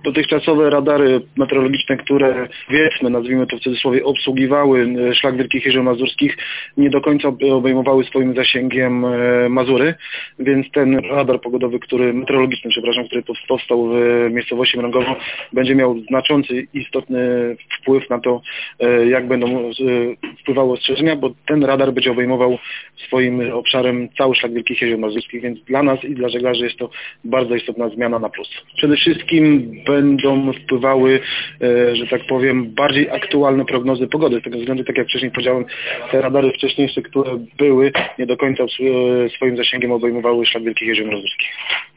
Dotychczasowe radary meteorologiczne, które powiedzmy, nazwijmy to w cudzysłowie, obsługiwały szlak Wielkich Jezior Mazurskich, nie do końca obejmowały swoim zasięgiem Mazury, więc ten radar pogodowy, meteorologiczny, który powstał w miejscowości Mrągowo, będzie miał znaczący, istotny wpływ na to, jak będą wpływały ostrzeżenia, bo ten radar będzie obejmował swoim obszarem cały szlak Wielkich Jezior Mazurskich, więc dla nas i dla żeglarzy jest to bardzo istotna zmiana na plus. Przede wszystkim będą wpływały, że tak powiem, bardziej aktualne prognozy pogody. Z tego względu, tak jak wcześniej powiedziałem, te radary wcześniejsze, które były, nie do końca swoim zasięgiem obejmowały szlak Wielkich Jezior Mazurskich.